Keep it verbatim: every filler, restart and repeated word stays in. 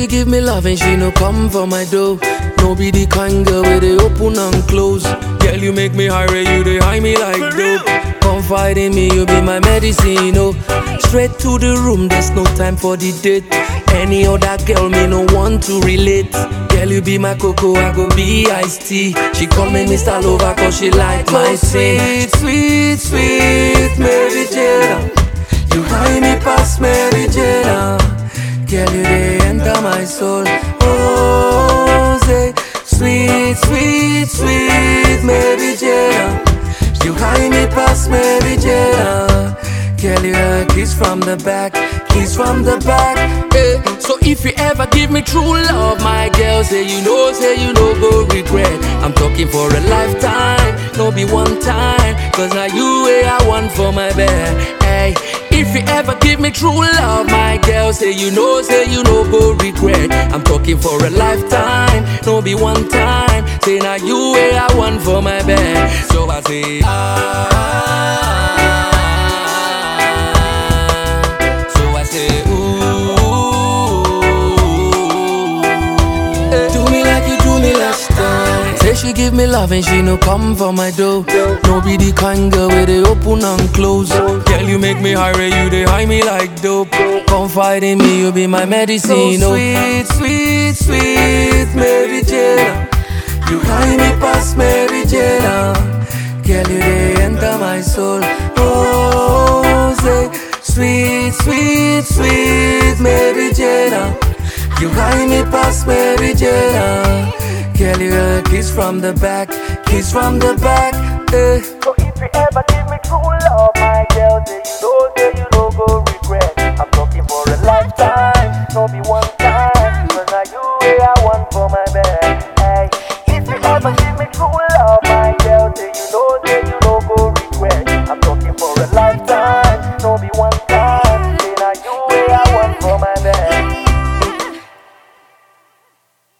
she give me love and she no come for my dough. No be the kind girl where they open and close. Girl, you make me high, you they high me like dope. Confide in me, you be my medicine, oh. Straight to the room, there's no time for the date. Any other girl, me no want to relate. Girl, you be my cocoa, I go be iced tea. She call me Mister Lover cause she like my sweet, sweet, sweet Mary Jane. You high me past Mary Jane. Girl, you they enter my soul. Oh, say, sweet, sweet, sweet Mary Jane. You high me past Mary Jane. Girl, you a kiss from the back, kiss from the back. Eh. So if you ever give me true love, my girl, say you know, say you know, go regret. I'm talking for a lifetime, no be one time. Cause now you way I want for my bed. Hey, if you ever give me true love, my girl, say you know, say you know, go regret. I'm talking for a lifetime, no be one time. Say now you way I want for my bed. So I say ah. Say she give me love and she no come for my dough. No be the kind girl where they open and close. Girl, you make me high, you they high me like dope. Confide in me, you be my medicine, oh. Sweet, sweet, sweet Mary Jane. You high me past Mary Jane. Girl, you they enter my soul. Oh, say, sweet, sweet, sweet Mary Jane. You high me past Mary Jane. Girl, you a kiss from the back, kiss from the back. Eh. So if you ever give me true love, my girl, say you know.